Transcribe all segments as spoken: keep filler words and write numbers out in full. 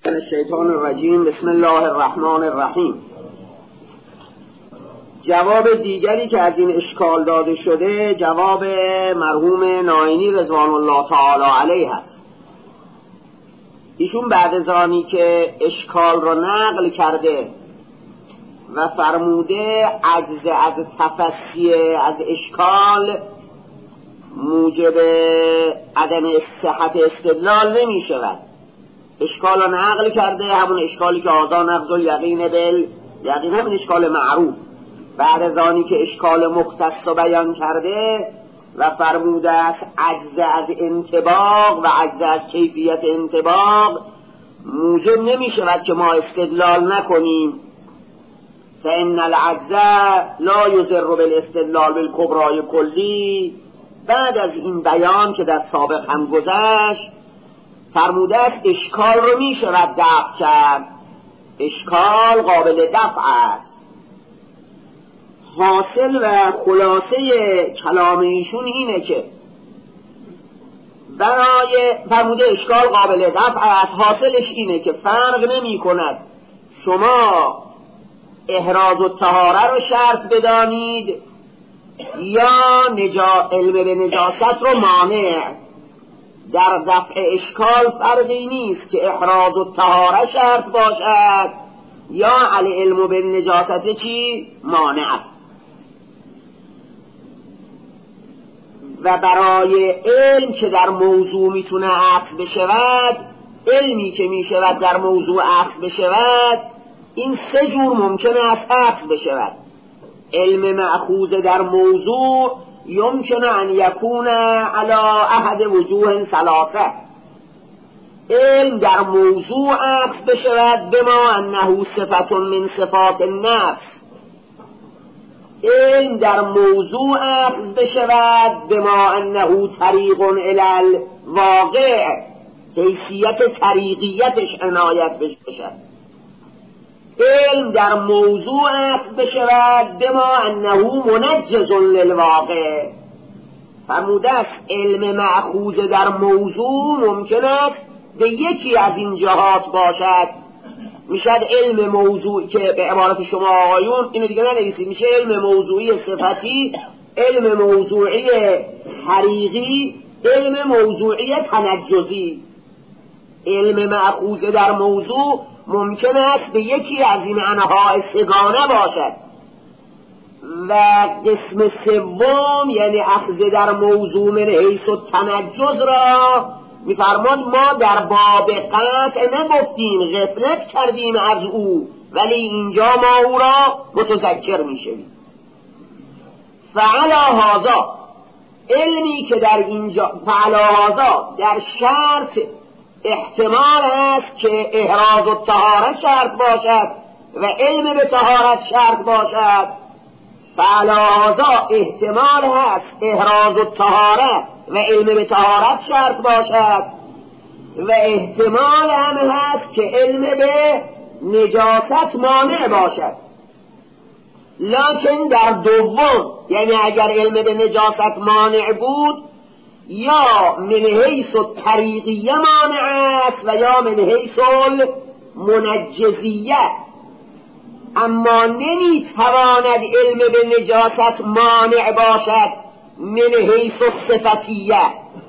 الشیطان الرجیم. بسم الله الرحمن الرحیم. جواب دیگری که از این اشکال داده شده جواب مرحوم ناینی رضوان الله تعالی علیه است. ایشون بعد از آنی که اشکال را نقل کرده و فرموده عجز از تفسیر از اشکال موجب عدم صحت استدلال نمی شود. اشکال را نقل کرده، همون اشکالی که آذا نقض الیقین بل یقین، همین اشکال معروف. بعد از آنی که اشکال مختص بیان کرده و فرموده است عجز از انطباق و عجز از کیفیت انطباق موجب نمی شود که ما استدلال نکنیم. فإن العجز لا یضر بالاستدلال بالکبرای کلی. بعد از این بیان که در سابق هم گذشت فرموده است اشکال رو می شود دفع کرد، اشکال قابل دفع است. حاصل و خلاصه کلام ایشون اینه که برای فرموده اشکال قابل دفع است، حاصلش اینه که فرق نمی کند شما احراز و طهاره رو شرط بدانید یا نجا علم به نجاست رو مانع. در دفع اشکال فرقی نیست که احراز و طهاره شرط باشد یا العلم به نجاست چی مانع. و برای علم که در موضوع میتونه اخذ بشود، علمی که میشود در موضوع اخذ بشود، این سه جور ممکن است اخذ بشود. علم مأخوذ در موضوع یمکن ان یکون علی احد وجوه ثلاثه. علم در موضوع اخذ بشود بما انه صفت من صفات النفس. علم در موضوع اخذ بشود بما انه طریق الی الواقع، حیثیت طریقیتش عنایت بشود. علم در موضوع اخذ بشود بما انه منجز للواقع. فرموده است علم مأخوذ در موضوع ممکن است به یکی از این جهات باشد. میشد علم موضوعی که به عبارت شما آقایون اینو دیگه ننویسید، میشه علم موضوعی صفتی، علم موضوعی حقیقی، علم موضوعی تنجزی. علم مأخوذ در موضوع ممکن است به یکی از این انواع سگانه باشد. و قسم سوم یعنی اخذ در موضوع من حیث التنجز را میفرماد ما در باب قطع نگفتیم، غفلت کردیم از او، ولی اینجا ما او را متذکر میشویم. فعلی هذا، علمی که در اینجا فعلی هذا در شرط احتمال است که احراز و طهارت شرط باشد و علم به طهارت شرط باشد. فعلی هذا احتمال هست احراز و طهارت و علم به طهارت شرط باشد و احتمال هم هست که علم به نجاست مانع باشد. لکن در دوم، یعنی اگر علم به نجاست مانع بود یا من حیث الطریقیه مانع است و یا من حیث المنجزیه، اما نمیتواند علم به نجاست مانع باشد من حیث الصفتیه،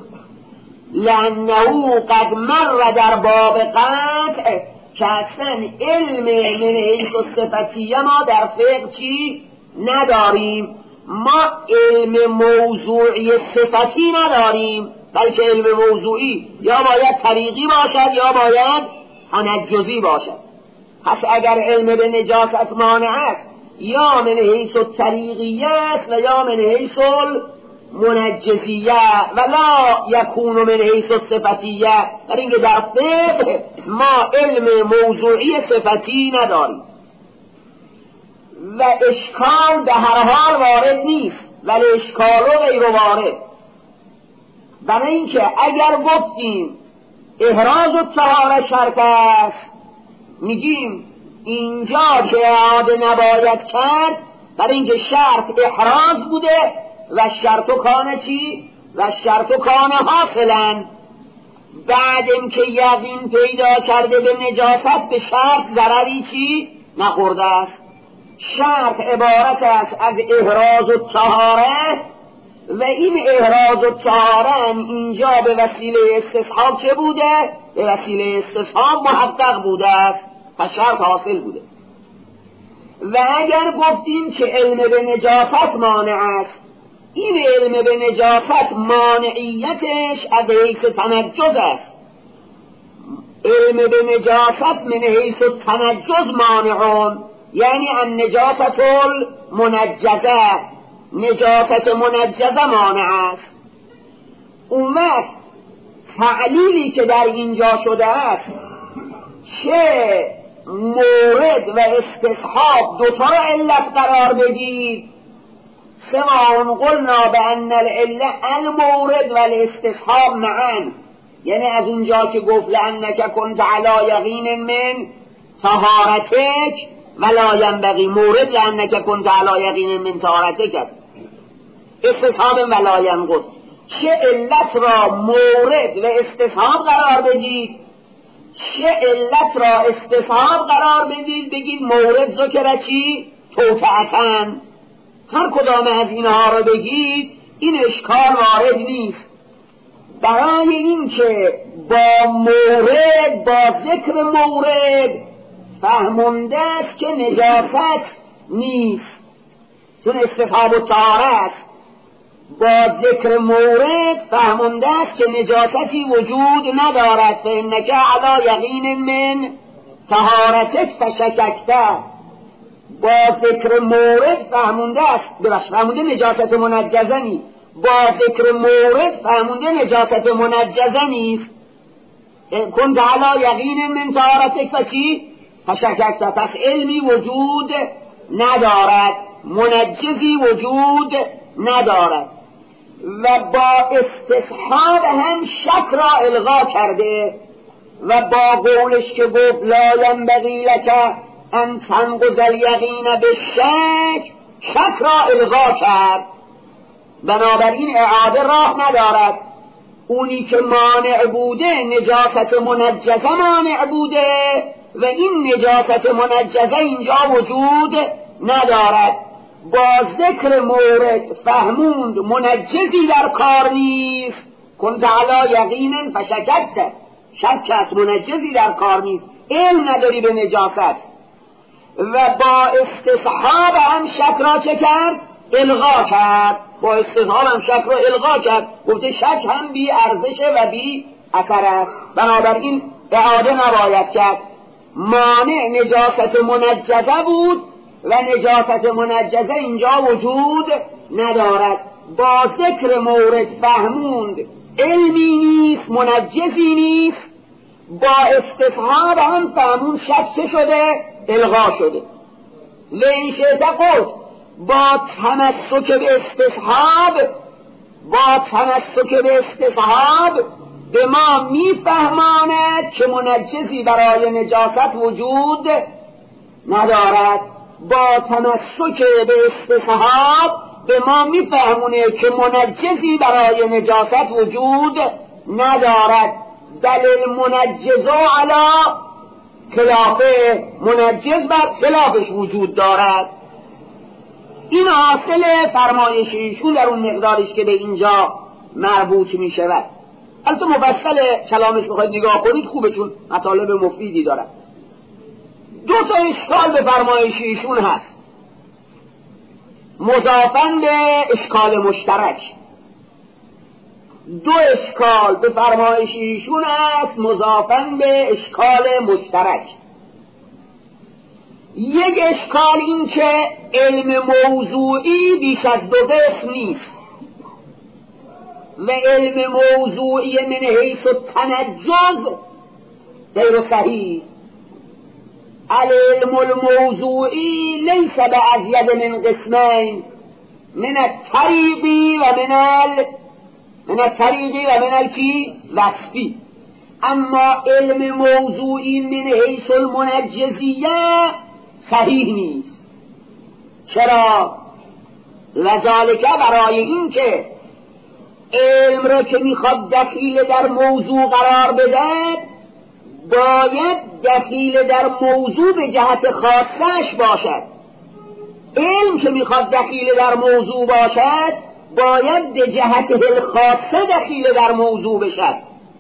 لانه قد مر در باب قطع که اصلا علم من حیث الصفتیه ما در فقه چی نداریم. ما علم موضوعی صفتی نداریم، بلکه علم موضوعی یا باید طریقی باشد یا باید تنجزی باشد. پس اگر علم به نجاست مانع است یا من حیث الطریقیه است و یا من حیث المنجزیه و لا یکون من حیث الصفتیه. در اینکه در فقه ما علم موضوعی صفتی نداریم و اشکال به هر حال وارد نیست، ولی اشکال و غیر وارد. برای اینکه اگر گفتیم احراز و طهاره شرط است، میگیم اینجا که اعاده نباید کرد، برای اینکه شرط احراز بوده و شرط و کانه چی؟ و شرط و کانه حاصلن. بعد اینکه یقین پیدا کرده به نجاست به شرط ضرری چی نخورده است. شرط عبارت است از احراز و طهاره و این احراز و طهاره اینجا به وسیله استصحاب چه بوده؟ به وسیله استصحاب محقق بوده است، پس شرط حاصل بوده. و اگر گفتیم که علم به نجاست مانع است، این علم به نجاست مانعیتش از حیث تنجز است. علم به نجاست من حیث تنجز مانعون، یعنی النجاست المنجزه، نجاست منجزه مانع است. اون وقت تعلیلی که در اینجا شده است چه مورد و استصحاب دوتا را علت قرار بدید، سواء قلنا بأن العله المورد و الاستصحاب معا، یعنی از اونجا که گفت لأنک کنت علی یقین من طهارتک ولا ینبغی، مورد لأنک کنت علی یقین من طهارتک است، استصحاب ولا ینقص. چه علت را مورد و استصحاب قرار بدید، چه علت را استصحاب قرار بدید، بگید مورد ذکر چی؟ توطئتن. هر کدام از اینها را بگید این اشکال وارد نیست. برای این که با مورد، با ذکر مورد فهمونده است که نجاست نیست، چون استصحاب و طهاره است. با ذکر مورد فهمونده است که نجاستی وجود ندارد. فإنک علی یقین من طهارتک فشککته. با ذکر مورد فهمونده است، ببخشید فهمونده نجاست منجزه نیست. با ذکر مورد فهمونده نجاست منجزه نیست. کنت علی یقین من طهارتک فچی؟ فشککته. پس علمی وجود ندارد، منجزی وجود ندارد. و با استصحاب هم شک را الغا کرده و با قولش که گفت لا ینبغی لک ان تنقض الیقین بالشک، شک را الغا کرد. بنابراین اعاده راه ندارد. اونی که مانع بوده نجاست منجزه مانع بوده و این نجاست منجزه اینجا وجود ندارد. با ذکر مورد فهموند منجزی در کار نیست. کنت علی یقین فشککت، شک است، منجزی در کار نیست، علم نداری به نجاست. و با استصحاب هم شک را چه کرد؟ الغا کرد. با استصحاب هم شک را الغا کرد، گفته شک هم بی ارزشه و بی اثر است، بنابراین اعاده نباید کرد. مانع نجاست منجزه بود و نجاست منجزه اینجا وجود ندارد. با ذکر مورد فهموند علمی نیست، منجزی نیست. با استصحاب هم فهموند شک چه شده؟ الغا شده. لئن شئت قلت، با تمسک به استصحاب، با تمسک به استصحاب به ما میفهماند که منجزی برای نجاست وجود ندارد. با تمسک به استصحاب به ما میفهمونه که منجزی برای نجاست وجود ندارد. بل المنجز علی خلافه، منجز بر خلافش وجود دارد. این حاصل فرمایش ایشون در اون مقدارش که به اینجا مربوط می شود. البته مفصل کلامش بخواید نگاه کنید خوبه، چون مطالب مفیدی دارد. دو تا اشکال به فرمایش ایشون هست، مضافن به اشکال مشترک. دو اشکال به فرمایش ایشون هست مضافن به اشکال مشترک. یک اشکال این که علم موضوعی بیش از دو قسم نیست و علم موضوعی من حیث التنجز غیر صحیح. العلم الموضوعی لیس بأزید من قسمین، من الطریقی و من ال من الطریقی و من الکی وصفی. اما علم موضوعی من حیث المنجزیه صحیح نیست. چرا؟ لذالک، برای این که علم را که میخواد دخیل در موضوع قرار بده باید دخیل در موضوع به جهت خاصش باشد. علم که میخواد دخیل در موضوع باشد باید به جهت الخاصه دخیل در موضوع بشد.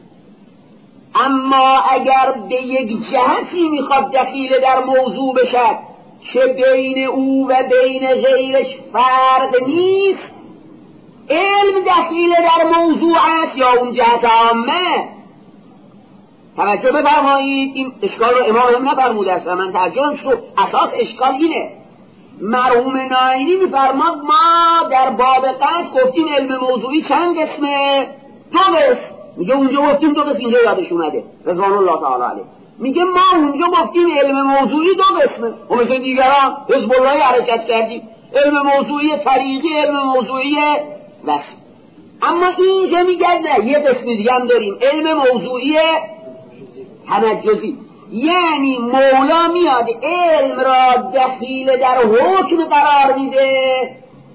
اما اگر به یک جهتی میخواد دخیل در موضوع بشد که بین او و بین غیرش فرق نیست، علم دخیل در موضوع است یا اون جهت عامه؟ توجه بفرمایید، این اشکال رو امام هم نفرموده است و من ترجمه شد. اساس اشکال اینه، مرحوم نائینی میفرماد ما در باب قطع گفتیم علم موضوعی چند قسمه؟ دو قسم. میگه اونجا گفتیم دو قسم، اینجا یادش اومده رضوان الله تعالی علیه. میگه ما اونجا گفتیم علم موضوعی دو قسمه و مثل دیگران حزب الله حرکت کردیم، علم موضوعی طریقی، علم موضوعی وصف. اما اینجا میگه نه، یه قسم دیگه هم داریم، علم موضوعی تنجزی. یعنی مولا میاد علم را دخیل در حکم قرار میده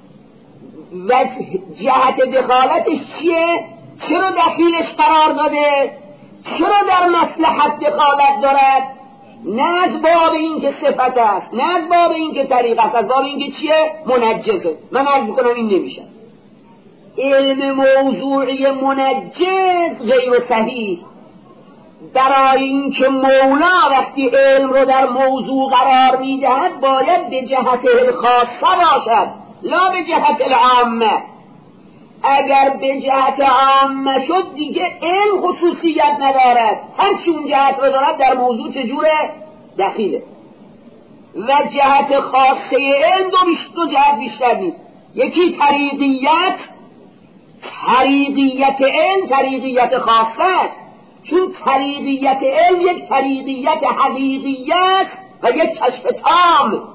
و جهت دخالتش چیه؟ چرا دخیلش قرار داده؟ چرا در مصلحت دخالت دارد؟ نه از باب این که صفت است، نه از باب این که طریق است، از باب این که چیه؟ منجزه. من عرض میکنم این نمیشه. علم موضوعی منجز غیر صحیح. برای این که مولا وقتی علم رو در موضوع قرار میدهد باید به جهت الخاصه باشد لا به جهت العامه. اگر به جهت عامه شد دیگه علم خصوصیت ندارد، هرچی اون جهت رو دارد در موضوع چجوره؟ دخیله. و جهت خاصه علم دو, دو جهت بیشتر نیست، یکی طریقیت، طریقیت علم طریقیت خاصه است، چون طریقیت علم یک طریقیت حقیقیت و یک کشف تام.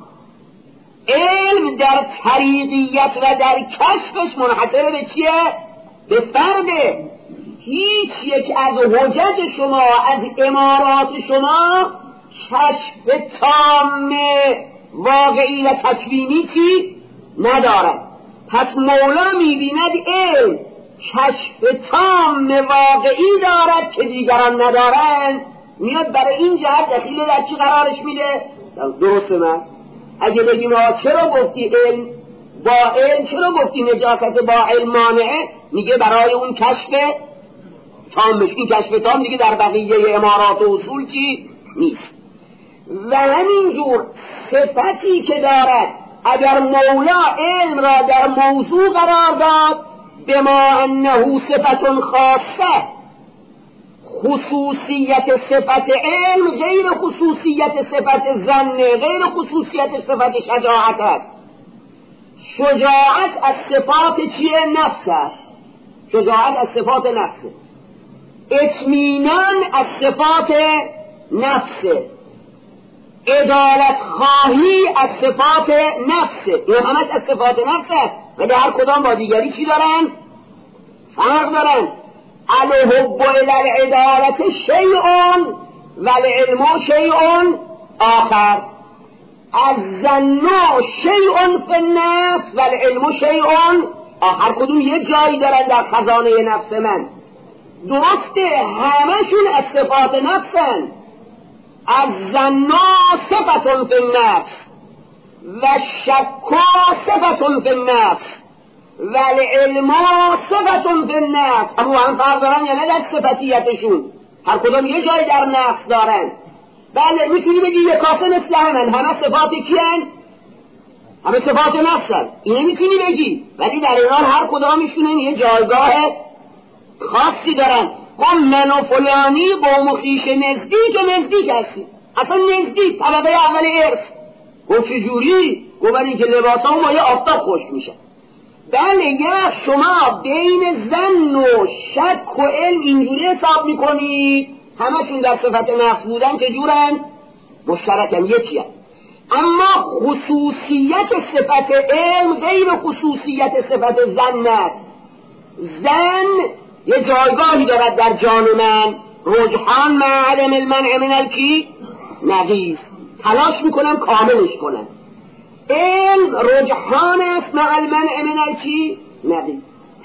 علم در طریقیت و در کشفش منحصر به چیه؟ به فرده. هیچ یک از حجج شما، از امارات شما کشف تام واقعی و تکوینی چی ندارد. پس مولا میبیند علم کشف تام واقعی دارد که دیگران ندارند، میاد برای این جهت دخیل در چی قرارش میده؟ درسته من اگه بگیم چرا گفتی علم با علم، چرا گفتی نجاست با علم مانعه؟ میگه برای اون کشف تامش. این کشف تام دیگه در بقیه امارات و اصول چی نیست. و همینجور صفتی که دارد اگر مولا علم را در موضوع قرار داد بما انه صفت خاصه، خصوصیت صفت علم غیر خصوصیت صفت ظن، غیر خصوصیت صفت شجاعت است. شجاعت از صفات چیه؟ نفس است. شجاعت از صفات نفسه. اطمینان از صفات نفسه. عدالت خواهی از صفات نفسه. این همش از صفات نفسه و در هر کدام با دیگری چی دارن؟ فرق دارن. الحب الى العدالت شیء والعلم شیء آخر. الظن شیء فی النفس والعلم شیء آخر. کدوم یه جایی دارن در خزانه نفس من. درسته همشون از صفات نفسن. الظن صفت فی النفس و شک صفت فی النفس والعلم صفت فی النفس. اما هم فرق دارن یا نه در صفتیتشون؟ هر کدوم یه جای در نفس دارن. بله میتونی بگی یه کاسه مثل همن، همه صفات کیان؟ همه صفات نفسن، اینه میتونی بگی، ولی در این حال هر کدامشون یه جایگاه خاصی دارن. ما من و فلانی قوم و خویش نزدیک و نزدیک هستیم، اصلا نزدیک طبقه اول ارث. گفت چجوری؟ گفت برای اینکه لباسا هم با یه آفتاب خشک میشه. بله یا شما بین ظن و شک و علم اینجوری حساب میکنید همشون در صفت نفس بودن چجورن؟ مشترکن، یکی هست. اما خصوصیت صفت علم غیر خصوصیت صفت ظن است. ظن یه جایگاهی دارد در جان من، رجحان مع عدم المنع من الکی نقیض، تلاش میکنم کاملش کنم. علم رجحان است مع المنع من الکی نقیض،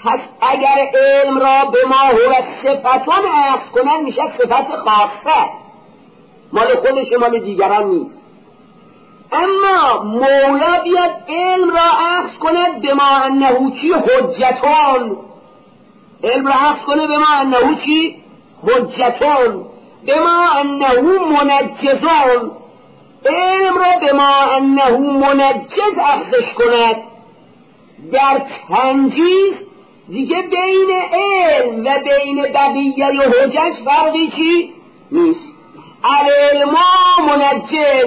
پس اگر علم را به ما هو صفتان اخذ کنن میشه صفت خاصه، مال خودش مال دیگران نیست. اما مولا بیاد علم را اخذ کند به ما انه چی حجتون، علم را اخذ کنه به ما انه چی حجتون، به ما انه منجزون، علم را به ما انه منجز اخذش کند. در تنجیز دیگه بین علم و بین بقیه و حجج فرقی چی نیست. العلم منجز،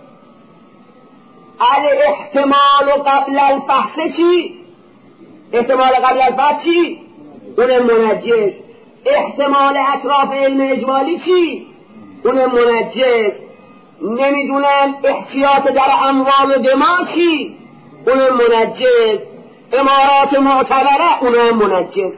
الاحتمال قبل الفحص چی؟ احتمال قبل الفحص چی؟ اون منجز. احتمال اطراف علم اجمالی چی؟ اون منجز. نمیدونم احتیاط در اموال و دماغ چی؟ اون منجز. امارات معتبره اون منجز.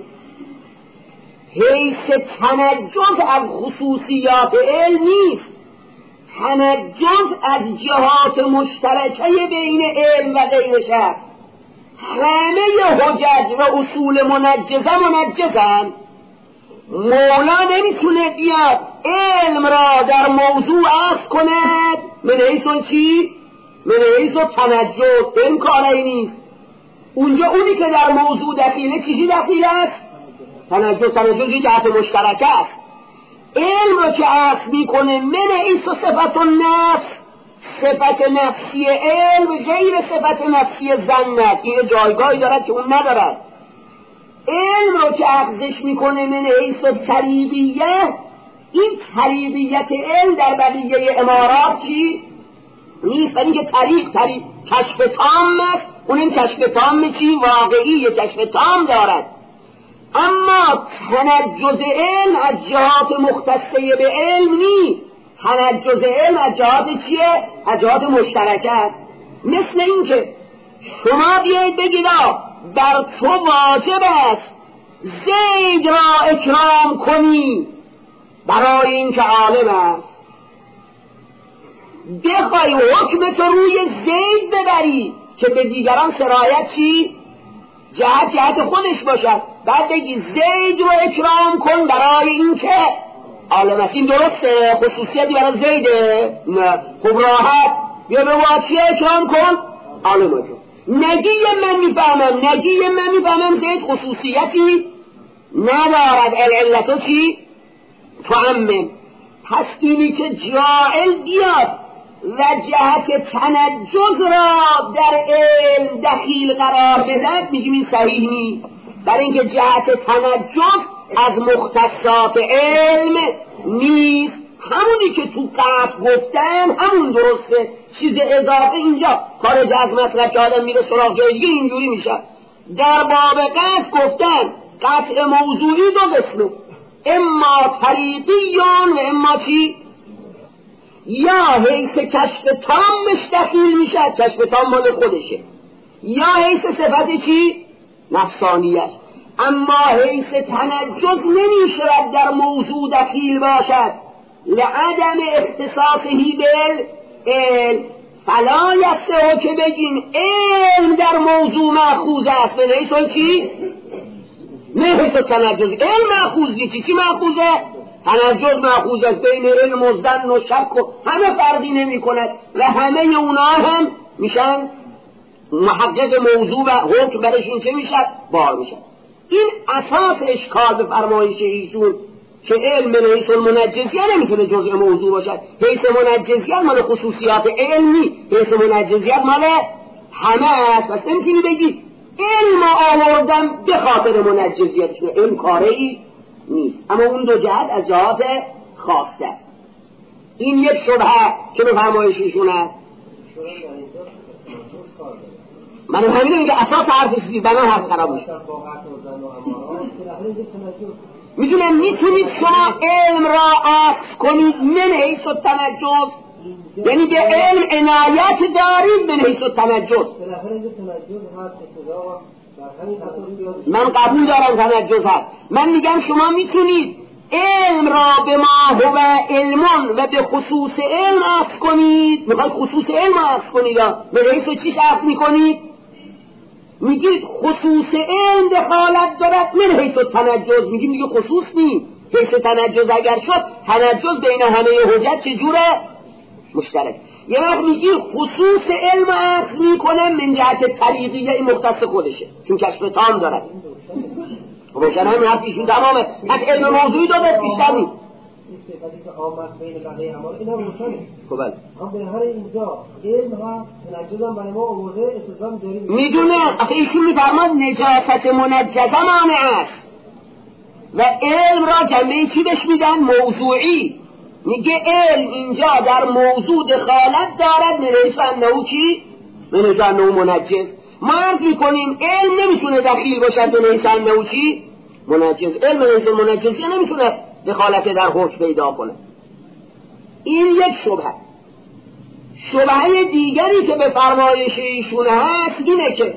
حیث تنجز از خصوصیات علم نیست، تنجز از جهات مشترکه بین علم و غیر شخص. همه حجج و اصول منجزه منجزن. مولا نمیتونه بیاد علم را در موضوع اخذ کند من حیث چی؟ من حیث تنجز. این کاری نیست. اونجا اونی که در موضوع دخیله چیزی دخیل است؟ تنجز. تنجزی جهت مشترک است. علم رو که اخذ میکنه من حیث صفت النفس، صفت نفسی علم غیر صفت نفسی ظن، این جایگاهی دارد که اون ندارد. علم رو که اخذش میکنه من حیث طریقیه، این طریقیت علم در بقیه امارات چی؟ نیست. و اینکه طریق طریق کشف تام است، اون این کشف تام چی؟ واقعی کشف تام دارد. اما تنجز علم از جهات مختصه به علم نیست. تنجز علم از جهات چیه؟ از جهات مشترکه است. مثل این که شما بیایید بگید بر تو واجب است زید را اکرام کنی برای این که عالم است، بخوای حکم تو روی زید ببری که به دیگران سرایت چی؟ جهت جهت خودش باشد. بعد بگی زید رو اکرام کن برای این که عالم است. این درسته؟ خصوصیتی برای زیده؟ نه. خب راحت یا به واچی اکرام کن عالم است. نگی من میفهمم، نگی من میفهمم زید خصوصیتی ندارد. العلتو چی؟ فهمم. پس اینی که جاعل بیاد و جهت تنجز را در علم دخیل قرار بدن میگیم این صحیح نیست. برای اینکه جهت تنجز از مختصات علم نیست. همونی که تو قطع گفتن همون درسته، چیز اضافه اینجا خارج از مطلب که آدم میره سراغ جای دیگه اینجوری میشه. در باب قطع گفتن قطع موضوعی دو قسمه، اما طریقیان و اما چی؟ یا حیث کشف تامش دخیل میشه، کشف تام مال خودشه، یا حیث صفت چی؟ نفسانیش. اما حیث تنجز نمیشود در موضوع دخیل باشد لعدم اختصاصهی بل علم. فلا یسته که بگیم علم در موضوع مأخوذ است به حیث چی؟ نه حیث تنجز. علم مأخوذ نیست. چی مأخوذه؟ تنجز مأخوذ است. بین علم و ظن و شک و همه فرقی نمی کند و همه اونا هم میشن محقق موضوع و حکم برشون چه میشد؟ بار میشد. این اساس اشکال به فرمایش ایشون که علم به حیث المنجزیه نمیتونه جزء موضوع باشد. حیث منجزیه مال خصوصیات علمی، حیث منجزیه مال همه است. پس نمیتونی بگی علم آوردم به خاطر منجزیتشون، علم کاری نیست. اما اون دو جهت از جهات خاصه است. این یک شبهه که به فرمایش ایشون است. من همین میگه اساس حرفش چیزی بنا حرف خراب میشه. میدونم میتونید شما علم را اخذ کنید من حیث التنجز، یعنی به علم عنایت دارید من حیث التنجز. من قبول دارم تنجز هست. من میگم شما میتونید علم را به ما هو علمون و به خصوص علم اخذ کنید. میخواید خصوص علم اخذ کنید، به حیث چیش اخذ میکنید؟ میگید خصوص علم دخالت دارد من حیث تنجز، میگیم دیگه خصوص نی، حیث تنجز اگر شد تنجز بین همه حجت چجوره؟ مشترک. یه وقت میگی خصوص علم اخذ میکنه من جهت طریقیه مختص خودشه چون کشف تام دارد. روشن همین حرفیشون تمامه، از علم موضوعی دو بس بیشتر نی استفاده که آمد بین بقیه اعمال اینا روشنه. خب بله هم به هر اینجا علم ها تنجزم برای ما آورده استثام داریم میدونه. آخه ایشون میفرماد نجاست منجزه مانع است و علم را جنبه چی بهش میدن؟ موضوعی. میگه علم اینجا در موضوع دخالت دارد من حیث انه چی؟ من حیث انه منجز. ما عرض میکنیم علم نمیتونه دخیل باشد من حیث انه چی؟ منجز. علم من حیث منجزی نمیتونه دخالت در حکم پیدا کنه. این یک شبهه. شبهه دیگری که به فرمایش ایشون هست اینه که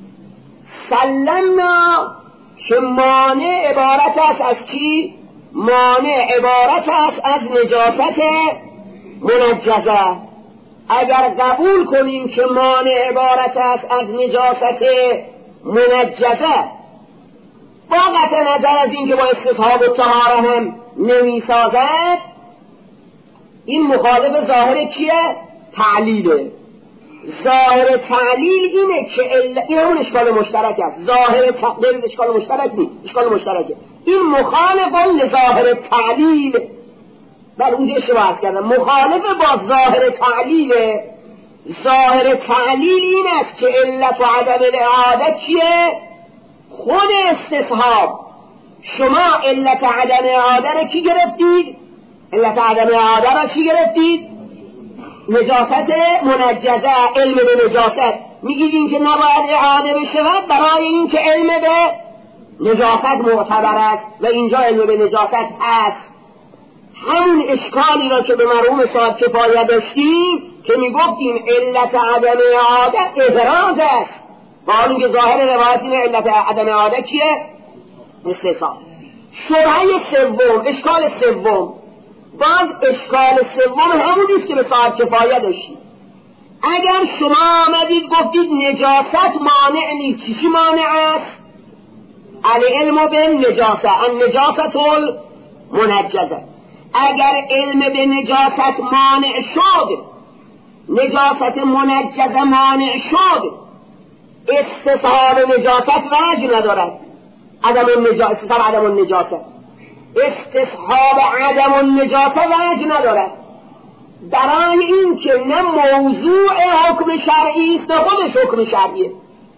سلمنا که مانع عبارت است از چی؟ مانع عبارت است از نجاست منجزه. اگر قبول کنیم که مانع عبارت است از نجاست منجزه با قطع نظر از این که با استصحاب و طهاره هم نمی سازد، این مخالف ظاهر چیه؟ تعلیله. ظاهر تعلیل اینه که ال... این همون اشکال مشترک است. ظاهر تعلیل اشکال مشترک نیست، اشکال مشترکه. این مخالف لظاهر تعلیل. بله اونجا اشتباه کردم، مخالف با ظاهر تعلیل. ظاهر تعلیل این است که علت و عدم الاعاده چیه؟ خود استصحاب. شما علت عدم اعاده را کی گرفتید؟ علت عدم اعاده را چی گرفتید؟ نجاست منجزه، علم به نجاست. میگید این که نباید اعاده بشود برای این که علم به نجاست معتبر است و اینجا علم به نجاست هست. همون اشکالی را که به مرحوم صاحب کفایه داشتیم که میگفتیم علت عدم اعاده اعتراض است، با اینکه ظاهر روایت این علت عدم اعاده کیه؟ استثناء. شبهه سوم، اشکال سوم، باز اشکال سوم همونیست که به صاحب کفایه داشتیم. اگر شما آمدید گفتید نجاست مانع نیست، چی چی مانع است؟ العلم به نجاسه، النجاست المنجزه. اگر علم به نجاست مانع شد، نجاست منجزه مانع شد، استصحاب نجاست وجه ندارد. عدم النجاست، استصحاب عدم النجاست، استصحاب عدم النجاست وجه ندارد. برای این که نه موضوع حکم شرعی است نه خودش حکم شرعیه.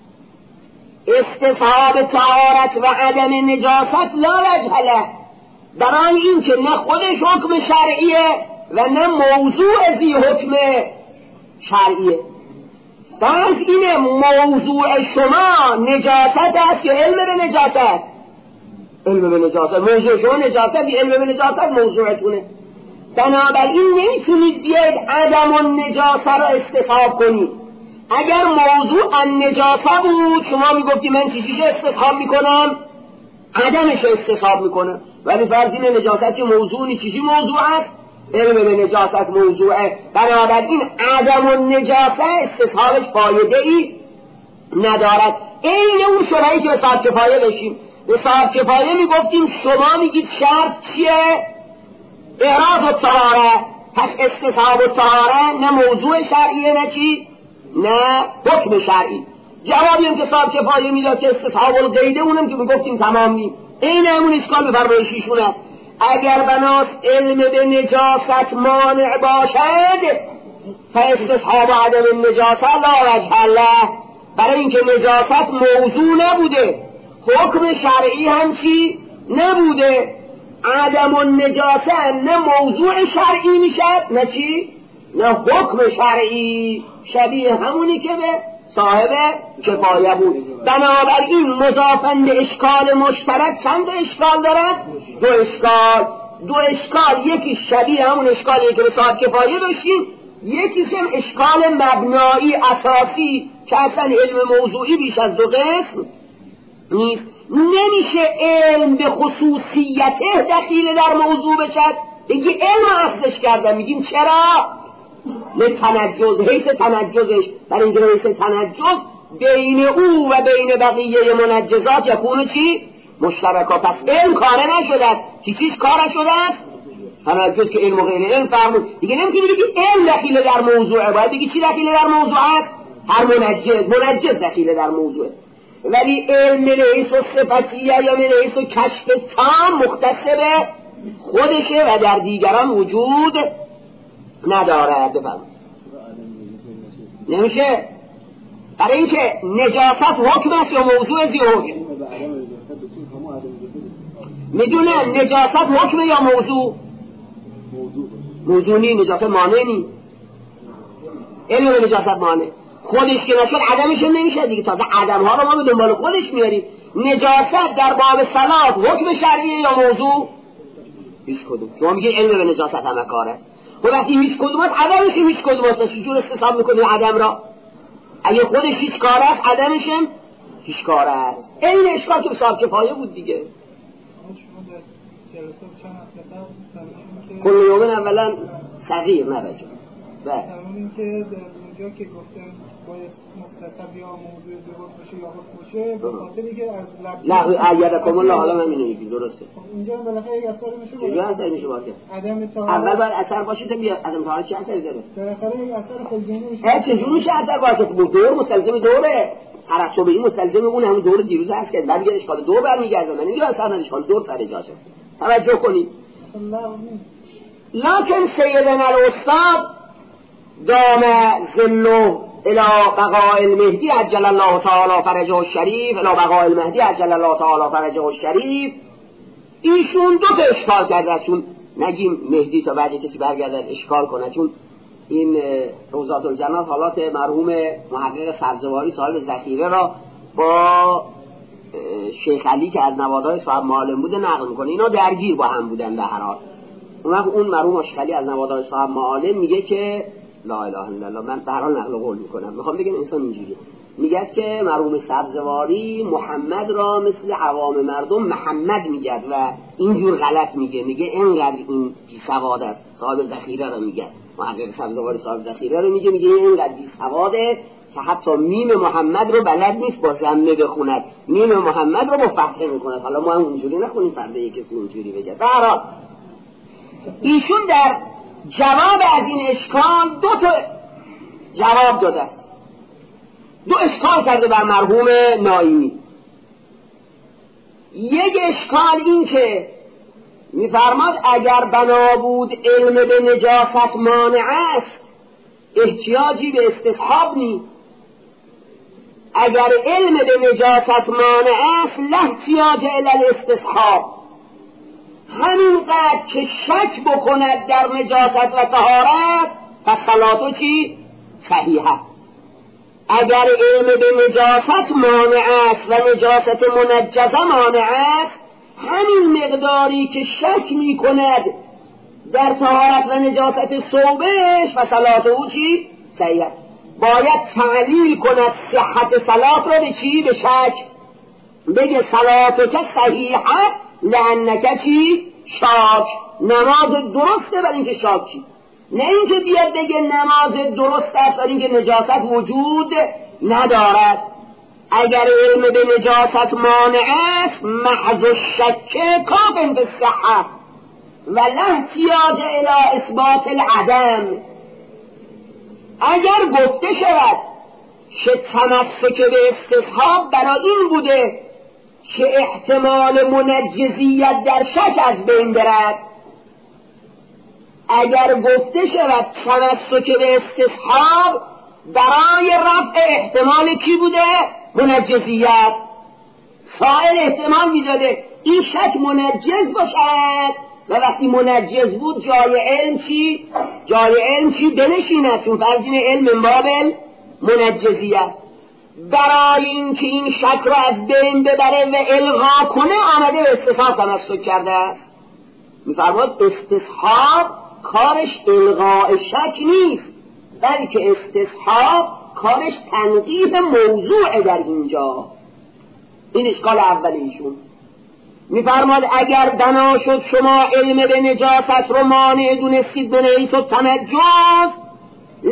استصحاب طهارت و عدم نجاست لا وجه له، برای این که نه خودش حکم شرعیه و نه موضوع زی حکم شرعیه. فرض اینه موضوع شما نجاست است یا علم به نجاست؟ علم به نجاست. موضوع شما نجاست یا علم به نجاست موضوعتونه. بنابراین نمیتونید بیاید عدم النجاسه را استصحاب کنید. اگر موضوع النجاسه بود شما میگفتی من چیزیش استصحاب میکنم؟ عدمش استصحاب میکنم. ولی فرض اینه نجاست که موضوعی چیزی موضوع است، علم به نجاست موضوعه. بنابراین عدم النجاسه استصحابش فایده ای ندارد. این اون شبهه‌ای که به صاحب کفایه داشتیم. به صاحب کفایه میگفتیم شما میگید شرط چیه؟ اعراض الطهاره. پس استصحاب الطهاره نه موضوع شرعیه نه چی؟ نه حکم شرعی. جوابی هم که صاحب کفایه میداد که استصحاب القیده، اونم که میگفتیم تمام نیم. این همون اشکال به فرمایشیشون است. اگر بناس علم به نجاست مانع باشد فاستصحاب عدم النجاسه لا وجه له، برای اینکه نجاست موضوع نبوده، حکم شرعی هم چی نبوده. عدم النجاسه نه موضوع شرعی میشد نه چی نه حکم شرعی، شبیه همونی که به صاحب کفایه بود. بنابراین مضافاً به اشکال مشترک چند اشکال دارد؟ دو اشکال. دو اشکال، یکی شبیه همون اشکالی که به صاحب کفایه داشتیم، یکیش هم اشکال مبنایی اساسی که اصلا علم موضوعی بیش از دو قسم نیست. نمیشه علم به خصوصیته دخیل در موضوع بشد. بگی علم اخذش کردم، میگیم چرا؟ لتنجز، حیث تنجزش، برای اینکه حیث تنجز بین او و بین بقیه منجزات یکونو چی؟ مشترکا. پس علم کاره نشده، چی چیز کاره شده است؟ همه جز که علم و غیر علم فرمود دیگه. نمیتونی بگی علم دخیل در موضوعه، باید بگی چی دخیل در موضوع است؟ هر منجز، منجز دخیل در موضوعه. ولی علم من حیث صفتیه یا من حیث کشف تام مختص به خودشه و در دیگران وجود ندارد. بفرمایید. نمیشه، برای اینکه نجاست حکم است یا موضوع زی حکم؟ میدونم نجاست حکم یا موضوع؟ موضوع نی، نجاست مانع نی. علم به نجاست مانع خودش که نشد عدمش نمیشه دیگه. تازه عدم ها رو ما به دنبال خودش میاریم. نجاست در باب صلات حکم شرعیه یا موضوع؟ هیچ کدوم. شما میگه علم به نجاست همه کاره. خب وقتی هیچ کدوم است عدمش هیچ کدوم است، چجور استصحاب میکنی عدم را؟ اگه خودش هیچ کاره است عدمش هم هیچ کاره است. این اشکال که صاحب کفایه بود دیگه. کل یومن اولا صغیر نرجع. بله. همین که در اونجا که گفتن باید مختصر یا موضوع زبان باشه یا حکم باشه به خاطری که از لب لا ایدکم الله حالا من میگم درسته. اینجا بالاخره یک اثر میشه. اینجا اثر میشه باشه. عدم طهارت اول باید اثر باشه تا بیا عدم طهارت چه اثری داره؟ بالاخره یک اثر خودجوشی میشه. اه چجوری میشه اثر باشه؟ دور مستلزم دوره. ترقب این مستلزم اون همون دور دیروز هست که بعد میگه اشکال دور برمیگرده. من اینجا اثر نداره، اشکال دور سر جاشه. توجه کنید. لکن سیدنا الاستاد دام ظله الى بقاء المهدی عجل الله تعالی فرجه الشریف، الى بقاء المهدی عجل الله تعالی فرجه الشریف، ایشون دو تا اشکال کرده. چون نگیم مهدی تا بعد کسی برگردد اشکال کنه، چون این روضات الجنات حالات مرحوم محقق سبزواری صاحب ذخیره را با شیخ علی که از نوادهای صاحب معالم بوده نقل میکنه. اینا درگیر با هم بودن به هر حال. اون وقت اون مرحوم شیخ علی از نوادهای صاحب معالم میگه که لا اله الا الله، من به هر حال نقل قول میکنم، میخوام بگم انسان اینجوریه، میگه که مرحوم سبزواری محمد را مثل عوام مردم محمد میگه و اینجور غلط میگه، میگه اینقدر این بی سواد است. صاحب ذخیره رو میگه، محقق سبزواری صاحب ذخیره رو میگه، میگه اینقدر بی سواده که حتی میم محمد رو بلد نیست با ضمه بخوند، میم محمد رو با فتحه میکند. حالا ما هم اونجوری نخونیم، فردا یکی کسی اونجوری بگه. به هر حال ایشون در جواب از این اشکال دو تا جواب داده است. دو اشکال کرده بر مرحوم نایمی. یک اشکال این که میفرماد اگر بنا بود علم به نجاست مانع است احتیاجی به استصحاب نی. اگر علم به نجاست مانع است لا احتیاج الی الاستصحاب، همینقدر که شک بکند در نجاست و طهارت پس صلاتو چی؟ صحیحه. اگر علم به نجاست مانع است و نجاست منجزه مانع است، همین مقداری که شک می کند در طهارت و نجاست ثوبش و صلاتو چی؟ صحیحه. باید تعلیل کند صحت صلات را به چی؟ به شک. بگه صلاتو که صحیحه لعنک چی؟ شاک. نماز درسته برای اینکه شاکی، نه اینکه بیاد بگه نماز درست است برای اینکه نجاست وجود ندارد. اگر علم به نجاست مانع است محض الشک کافٍ بالصحة و لا احتیاج الی اثبات العدم. اگر گفته شود که تمسک به استصحاب برای این بوده که احتمال منجزیت در شک از بین برد، اگر گفته شود تمسک به استصحاب برای رفع احتمال کی بوده؟ منجزیت. سائل احتمال میداده این شک منجز باشد و وقتی منجز بود جای علم چی؟ جای علم چی بنشیند، چون فرضین علم من باب منجزیت. برای اینکه این شک را از بین ببره و الغا کنه آمده به استصحاب تمسک کرده است. میفرماد استصحاب کارش الغاء شک نیست، بلکه استصحاب کارش تنقیح موضوع در اینجا. این اشکال اول ایشون. میفرماد اگر بنا شد شما علم به نجاست رو مانع دونستید به نیت و تنجس لا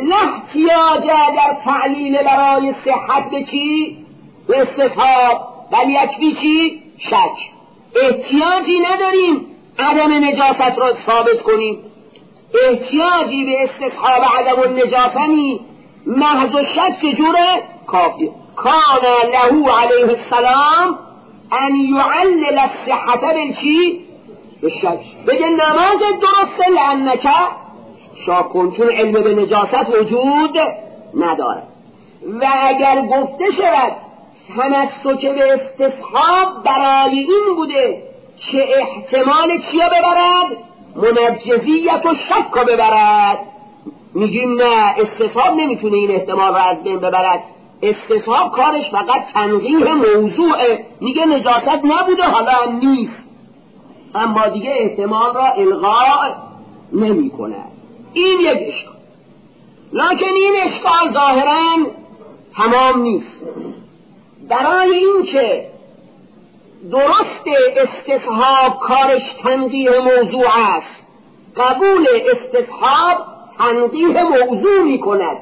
احتیاج در تعلیل برای صحت به چی؟ به استصحاب، ولی یکفی چی؟ شک. احتیاجی نداریم عدم نجاست را ثابت کنیم، احتیاجی به استصحاب عدم النجاسه نی، محض و شک چجوره؟ کافیه. کان له علیه السلام ان یعلل الصحت بالچی؟ بالشک. بگه نماز درسته لعنک شاک کن، چون علم به نجاست وجود نداره. و اگر گفته شود تمسک به استصحاب برای این بوده چه احتمال چیا ببرد؟ منجزیت و شک رو ببرد. میگیم نه، استصحاب نمیتونه این احتمال رو از بین ببرد. استصحاب کارش فقط تنقیح موضوعه، میگه نجاست نبوده حالا هم نیست، اما دیگه احتمال را الغا نمی کند. این یک اشکال. لکن این اشکال ظاهراً تمام نیست. برای این که درست استصحاب کارش تنقیح موضوع است، قبول استصحاب تنقیح موضوع می کند،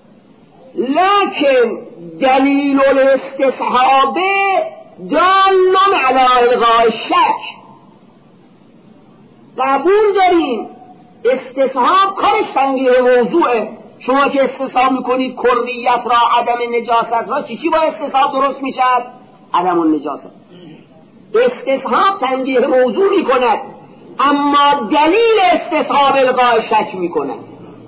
لکن دلیل الاستصحاب دال علی الغاء شک. قبول داریم استصحاب کارش تنقیح موضوعه. شما که استصحاب میکنید کلیت را، عدم نجاست را، چی چی با استصحاب درست میشد؟ عدم النجاست. استصحاب تنقیح موضوع میکند، اما دلیل استصحاب الغاء شک میکند.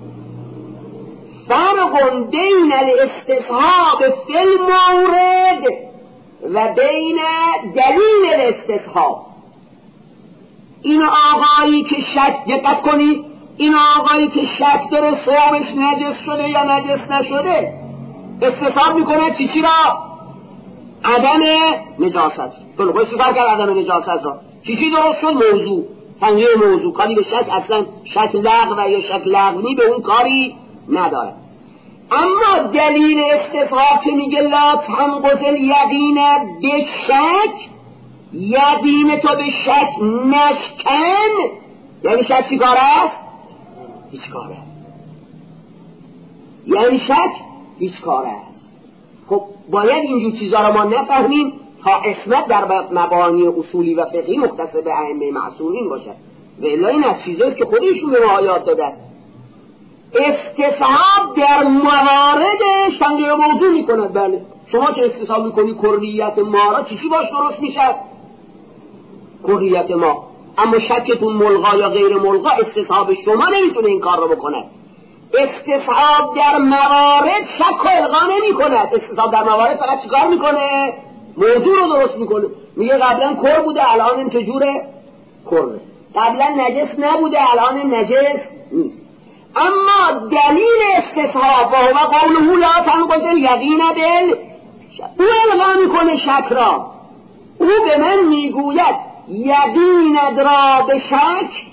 فرق بین الاستصحاب فی المورد و بین دلیل الاستصحاب. این آقایی که شک، دقت کنید، این آقایی که شک داره ثوبش نجس شده یا نجس نشده، استصحاب میکنه چی چی را؟ عدم نجاست. تو نخواه استفاد کرد عدم نجاست را، چی چی درست شد؟ موضوع، تنقیح موضوع. کاری به شک اصلا شک لغو یا شک لغوی به اون کاری نداره. اما دلیل استصحاب که میگه لا تنقض الیقین به شک، یقین تو به شک نشکن، یعنی شک چی کار است؟ هیچ کار است. یعنی شک هیچ کار است. خب باید اینجور چیزا رو ما نفهمیم تا اسمت در مبانی اصولی و فقهی مختص به ائمه معصومین باشد، و الا این از چیزایی که خودشون به ما یاد دادن. استصحاب در مواردش تنقیح موضوع میکند. بله، شما که استصحاب میکنی کلیت ما را، چی چی باش درست میشد؟ کلیت ما. اما شکتون ملغا یا غیر ملغا، استصحاب شما نمیتونه این کار رو بکنه. استصحاب در موارد شک و الغا نمی کند. استصحاب در موارد فقط چیکار میکنه؟ موضوع رو درست میکنه. میگه قبلا کر بوده الان این چجوره؟ کره. قبلا نجس نبوده الان نجس نیست. اما دلیل استصحاب و هو قوله لا تنقض الیقین بال، او الغا میکنه شک را. او به من میگوید یقینت را به شک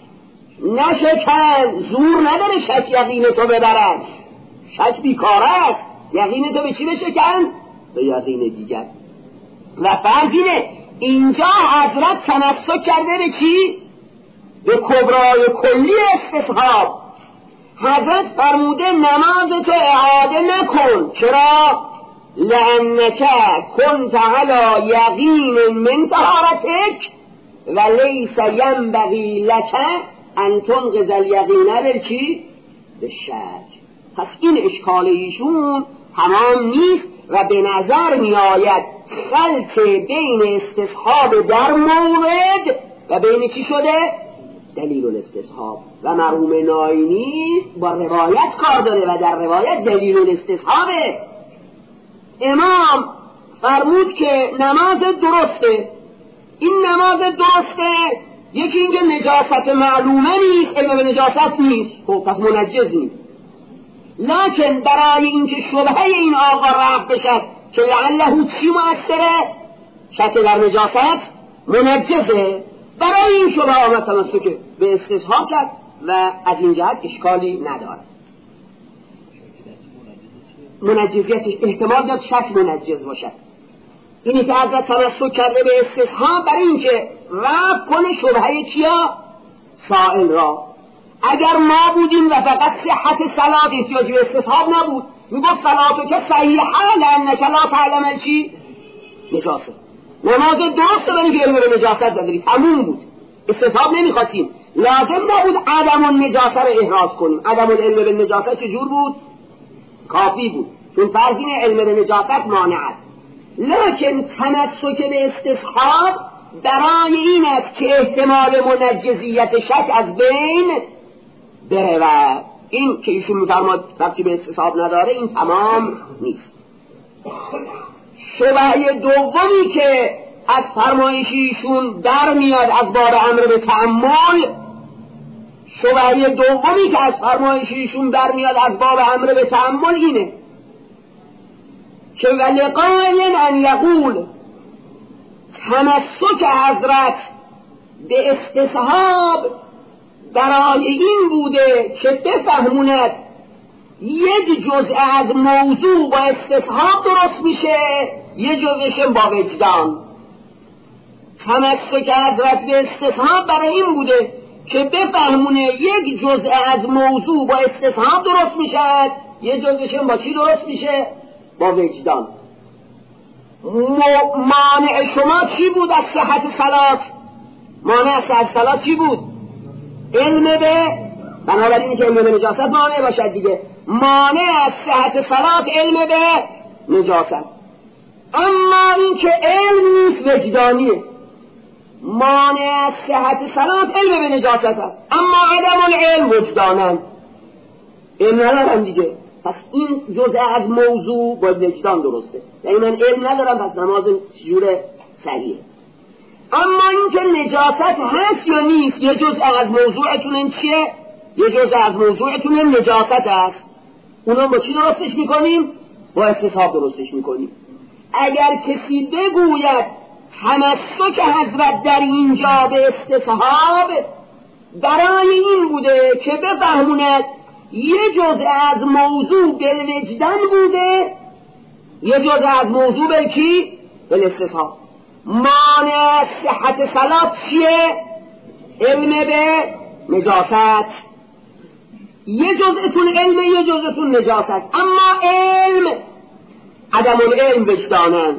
نشکن، زور نداره شک یقین تو ببرد، شک بیکار است. یقین تو به چی بشکن؟ به یقین دیگر. و فرض اینه اینجا حضرت تمسک کرده به چی؟ به کبرای کلی استصحاب. حضرت فرموده نماز تو اعاده نکن. چرا؟ لأنک کنت علی یقین من طهارتک و لیس ینبغی لک ان تنقض الیقین بالچی؟ بالشک. پس این اشکال ایشون تمام نیست و به نظر می آید خلط بین استصحاب در مورد و بین چی شده؟ دلیل الاستصحاب. و مرحوم ناینی با روایت کار داره و در روایت دلیل الاستصحابه. امام فرمود که نماز درسته. این نماز درسته، یکی اینکه نجاست معلومه نیست، علم به نجاست نیست، خب پس منجز نیست. لکن برای اینکه شبهه این آقا رفع بشد که لعله چی مؤثره؟ شک در نجاست منجزه، برای این شبهه آمد تمسک به استصحاب کرد و از این جهت اشکالی نداره. منجزیت احتمال داد شک منجز باشد. اینی که حضرت تمسک کرده به استصحاب برای اینکه رفع کنه شبهه کیا؟ سائل را. اگر ما بودیم و فقط صحت صلات احتیاج به استصحاب نبود، میگفت صلاتو که صحیحه لانک لا تعلم چی؟ نجاسه. نماز درسته برای که علم به نجاست نداری، تموم بود، استصحاب نمیخواستیم. لازم نبود عدم النجاسه رو احراز کنیم. عدم العلم به نجاست چجور بود؟ کافی بود، چون فرض اینه علم به نجاست مانع است. لکن تمسک به استصحاب برای این است که احتمال منجزیت شک از بین بره و این که ایشون میفرماد ربطی به استصحاب نداره، این تمام نیست. شبهه دومی که از فرمایشیشون در میاد از باب امر به تأمل، شبهه دومی که از فرمایشیشون در میاد از باب امر به تأمل اینه که ولقائل ان یقول تمسک حضرت به استصحاب برای این بوده که بفهموند یک جزء از موضوع با استصحاب درست میشه، یک جزءش با وجدان. تمسک حضرت به استصحاب برای این بوده که بفهمونه یک جزء از موضوع با استصحاب درست میشه، یک جزءش با چی درست میشه؟ با وجدان. مانع شما چی بود از صحت صلات؟ مانع از صحت صلات چی بود؟ علم به، بنابراین که علم به نجاست مانع باشد دیگه. مانع از صحت صلات علم به نجاست. اما این که علم نیست، وجدانیه. مانع از صحت صلات علم به نجاست است، اما عدم العلم وجدانن، علم ندارن دیگه. پس این جزء از موضوع با وجدان درسته، یعنی من علم ندارم پس نماز چجور صحیحه. اما این که نجاست هست یا نیست، یه جزء از موضوعتون این چیه؟ یه جزء از موضوعتون این نجاست است. اونا با چی درستش میکنیم؟ با استصحاب درستش میکنیم. اگر کسی بگوید تمسک حضرت در اینجا به استصحاب برای این بوده که بفهموند یه جزء از موضوع بالوجدان بوده، یه جزء از موضوع به کی؟ بالاستصحاب. مانع صحت صلات چیه؟ علم به نجاست. یه جزءتون علمه، یه جزءتون نجاست. اما علم عدم العلم وجدانن.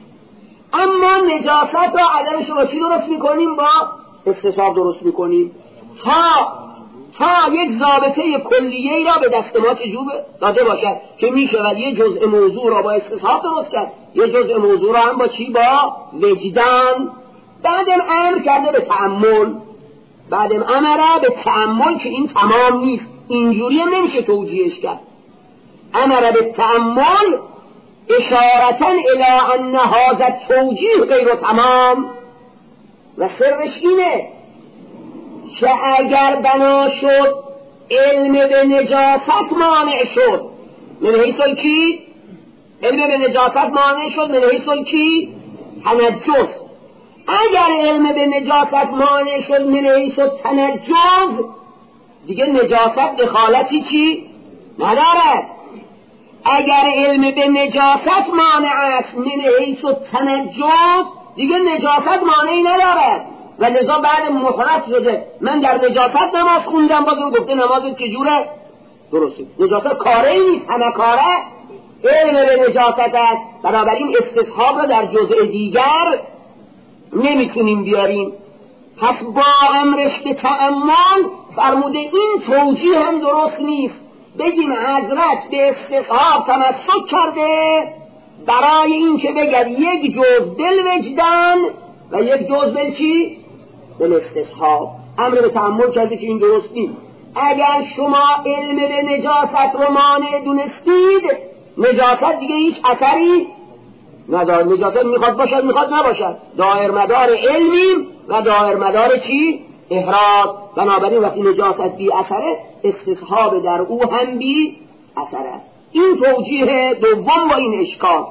اما نجاست را عدمش رو چی درست میکنیم؟ با استصحاب درست میکنیم. تا تا یک ضابطه کلیه‌ای را به دست ما چجور داده باشد که میشود یه جزء موضوع را با استصحاب درست کرد، یه جزء موضوع را هم با چی؟ با وجدان. بعدم امر کرده به تأمل، بعدم امره به تأمل که این تمام نیست، اینجوری هم نمیشه توجیهش کرد. امره به تأمل اشارتاً الی ان هذا توجیه غیر تمام، و سرش اینه که اگر بنا شد علم به نجاست مانع شد، من حیث کی؟ علم به نجاست مانع شد من حیث کی؟ تنجس. اگر علم به نجاست مانع شد من حیث تنجس، دیگه نجاست دخالتی چی؟ ندارد. اگر علم به نجاست مانع است من حیث تنجس، دیگه نجاست مانعی ندارد. و لذا بعد مخلص شده من در نجاست نماز خوندم، باز اون گفته نماز چجوره؟ درسته. نجاست کاره نیست، همه کاره علم به نجاست است. بنابراین استصحاب رو در جزء دیگر نمیتونیم بیاریم. پس با امرش به تأمل فرموده این توجیه هم درست نیست. بگیم حضرت به استصحاب تمسک کرده برای این که بگد یک جز دل وجدان و یک جز بل چی؟ بل استصحاب. امر به تأمل کرده که این درست نیست. اگر شما علم به نجاست رو مانع دونستید، نجاست دیگه هیچ اثری نداره. نجاست میخواد باشد میخواد نباشد، دایر مدار علمیم و دایر مدار چی؟ احراز. بنابراین وقتی نجاست بی اثره، استصحاب در او هم بی اثر است. این توجیه دوم با این اشکال.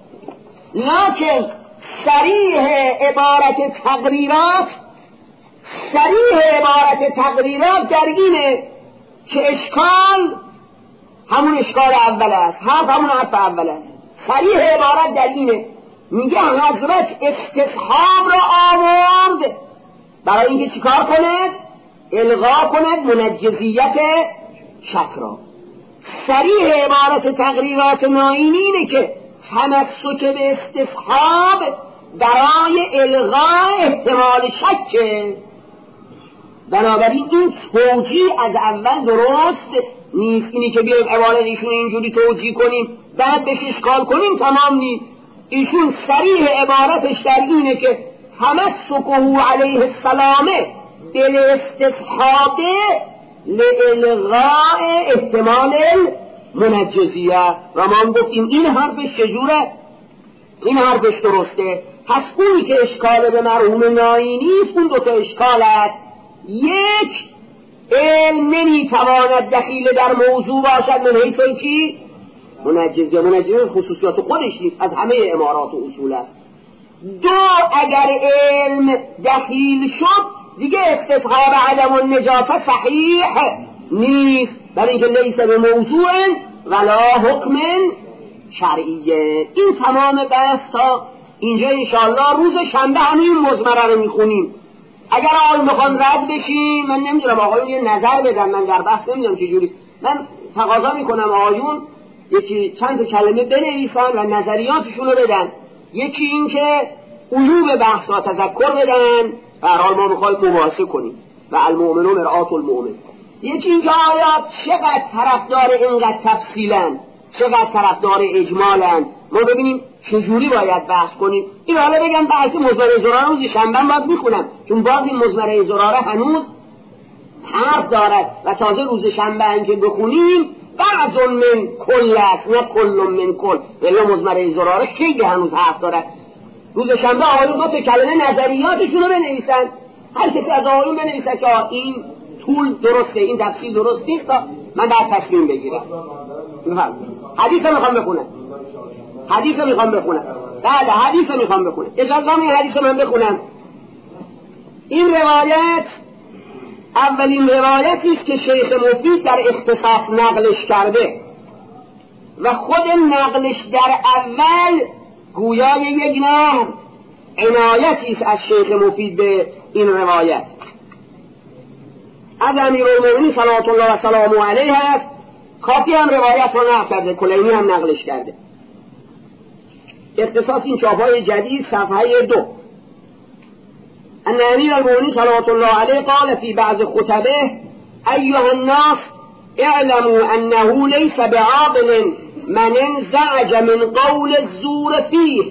لکن صریح عبارت تقریرات صریح عبارت تقریرات در اینه که اشکال همون اشکال اول است، حرف همون حرف اول است. صریح عبارت در اینه، میگه حضرت استصحاب را آورد برای اینکه چیکار کنه؟ الغا کند منجزیت شک را. صریح عبارت تقریرات نائینی اینه که تمسک به استصحاب برای الغاء احتمال شکه. بنابراین این توجیه از اول درست نیست. اینی که بیایم عبارت ایشون اینجوری توجیه کنیم بعد بهش اشکال کنیم تمام نیست. ایشون صریح عبارتش در اینه که تمسکه علیه السلام بالاستصحاب لالغاء احتمال منجزیه. و ما هم گفتیم این حرفش چجوره؟ این حرفش درسته. پس اونی که اشکال به مرحوم نائینی است اون دوتا اشکال است. یک، علم نمیتواند دخیل در موضوع باشد من حیث چی؟ منجزیه. منجزیه خصوصیات خودش نیست، از همه امارات و اصول است. دو، اگر علم دخیل شد دیگه استصحاب عدم النجاسه صحیح نیست، برای اینکه لیس به موضوع ولا حکم شرعیه. این تمام بحث تا اینجا انشاءالله. روز شنبه همین مزمره رو میخونیم. اگر آقایون بخوان رد بشیم، من نمیدونم آقایون یه نظر بدن، من در بحث نمیدونم چه جوری، من تقاضا میکنم آقایون یکی چند کلمه بنویسن و نظریاتشون رو بدن. یکی این که عیوب بحث را تذکر بدن، به هر حال ما میخوایم مباحثه کنیم و المؤمن مرآة المؤمن. یکی این که آیا چقدر طرفدار اینقدر تفصیلن، چقدر طرفدار اجمالن، ما ببینیم چجوری باید بحث کنیم. این حالا بگم بحث مزمره زراره روز شنبه باز میکنم، چون باز این مزمره زراره هنوز حرف دارد و تازه روز شنبه هم که بخونیم بعض من کل است نه کل من کل، ولی مزمره زراره خیلی هنوز حرف دارد. روز شنبه آقایون دو تا کلمه نظریاتشون رو بنویسن، هر کسی از آقایون بنویسه که این طول درسته، این تفصیل درست نیست، تا من بعد تصمیم بگیرم. حدیث رو میخوام بخونم، حدیث رو میخوام بخونم بعد حدیث رو میخوام بخونم. اجازه هم این حدیث رو من بخونم. این روایت اولین روایتی است که شیخ مفید در اختصاص نقلش کرده و خود نقلش در اول گویای یک نهر عنایتی است از شیخ مفید به این روایت. از امیرالمومنین صلوات الله و سلامه علیه است. کافی هم روایت رو نقل کرده، کلینی هم نقلش کرده. اختصاص این چاپ‌های جدید صفحه دو. ان امیرالمومنین صلوات الله علیه قال فی بعض خطبه ایها الناس اعلموا انه ليس بعاقل من انزعج من قول الزور فيه.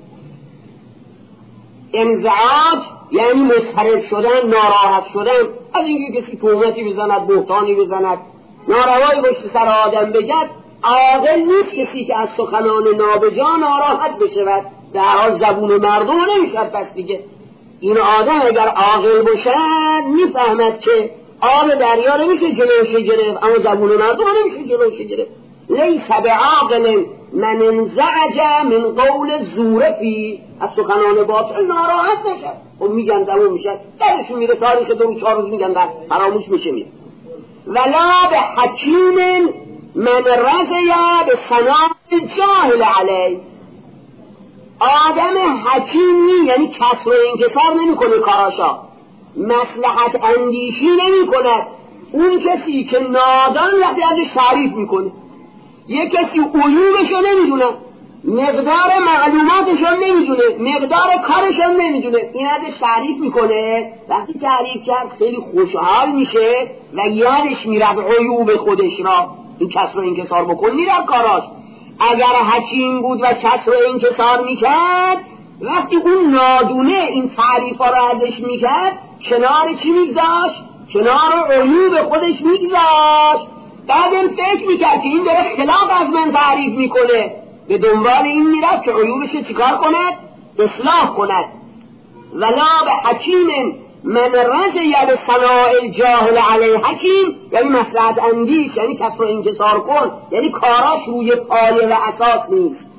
انزعاج یعنی مضطرب شدن، ناراحت شدن از اینکه کسی تهمتی بزند، بهتانی بزند، ناروایی پشت سر آدم بگد. عاقل نیست کسی که از سخنان نابجا ناراحت بشود، در حال زبون مردم نمیشد. پس دیگه این آدم اگر عاقل باشد میفهمد که آب دریا نمیشه جلوش گرفت، اما زبون مردم نمیشه جلوش گرفت. لیس بعاقل من انزعج من قول زور فی، از سخنان باطل ناراحت نشد. خب میگن تموم میشد، درشون میره، تاریخ دو چهار روز میگن در فراموش میشه میره. ولا به حکیم من رضی به ثناء الجاهل علی. آدم حکیم نی، یعنی کسر و انکسار نمی کنه کاراشا، مصلحت اندیشی نمی کند. اون کسی که نادان وقتی ازش تعریف میکنه، یک کسی عیوبشو نمیدونه، مقدار معلوماتشو نمیدونه، مقدار کارشو نمیدونه، این ازش تعریف میکنه، وقتی تعریف کرد خیلی خوشحال میشه و یادش میرد عیوب خودش را. این کسر و انکسار بکن میرد کاراش. اگر حکیم بود و کسر و انکسار میکرد، وقتی اون نادونه این تعریف ها را ازش میکرد، کنار چی میگذاشت؟ کنار عیوب خودش میگذاشت. بعدم فکر میکرد که این داره خلاف از من تعریف میکنه، به دنبال این میرد که عیوبش چیکار کند؟ اصلاح کند. ولا به حکیم من رضی به ثناء الجاهل علیه. حکیم یعنی مصلحت اندیش، یعنی کسر و انکسار کن، یعنی کاراش روی پایه و اساس نیست.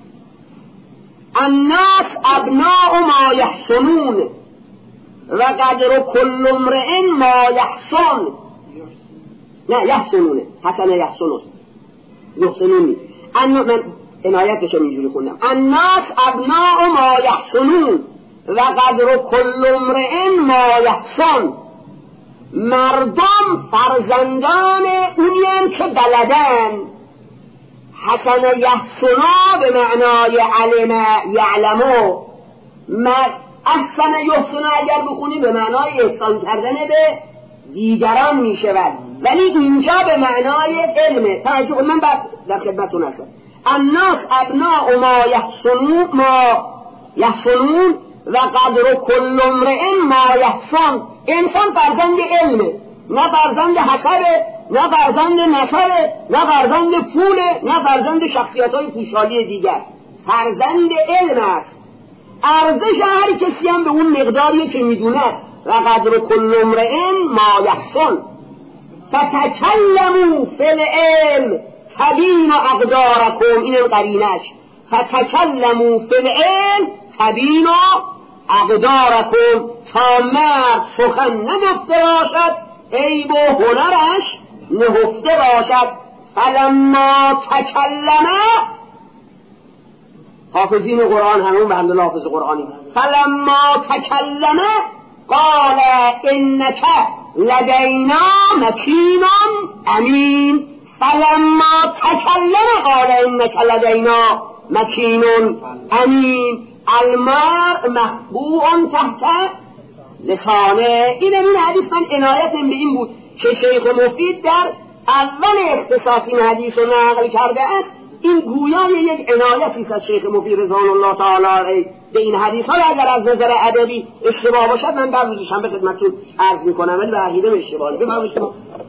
الناس ابناء ما یحسنون و قدر کل امرئ ما یحسن. نه یحسنونه، حسن یحسنوس، یحسنونی. من عنایتش هم اینجوری خوندم. الناس ابناء ما یحسنون و قدر کل امرئ ما یحسن. مردم فرزندان اونیم که بلدن. حسن یحسنا به معنای علم یعلمو، احسن یحسنا اگر بخونی به معنای احسان کردن به دیگران می شود، ولی اینجا به معنای علمه. توجه من بعد در خدمتون هستم. الناس ابناء ما یحسنون ما یحسنون و قدر کل امرئ ما یحسن. انسان فرزند علمه، نه فرزند حسبه، نه فرزند نسبه، نه فرزند پوله، نه فرزند شخصیت‌های پوشالی دیگر. فرزند علم است. ارزش هر کسی هم به اون مقداریه که میدونه. و قدر کل امرئ ما یحسن فتکلموا فی العلم تبین اقدارکم. اینم قرینش. فتکلموا فی العلم تبین اقدارکم. تا مرد سخن نگفته باشد عیب و هنرش نهفته باشد. فلما تکلمه، حافظین قرآن همون به حمدالله حافظ قرآنی، فلما تکلمه قال انک لدینا مکین امین. فلما تکلمه قال انک لدینا مکین امین. المرء مخبوء تحت لسانه. این این حدیث من عنایتم به این بود که شیخ مفید در اول اختصاص این حدیث رو نقل کرده است. این گویای یک عنایتی است از شیخ مفید رضوان الله تعالی علیه به این حدیث ها. اگر از نظر ادبی اشتباه باشد من بعد روزشنبه خدمتتون عرض میکنم، ولی به عقیده اشتباهه. بفرمایید.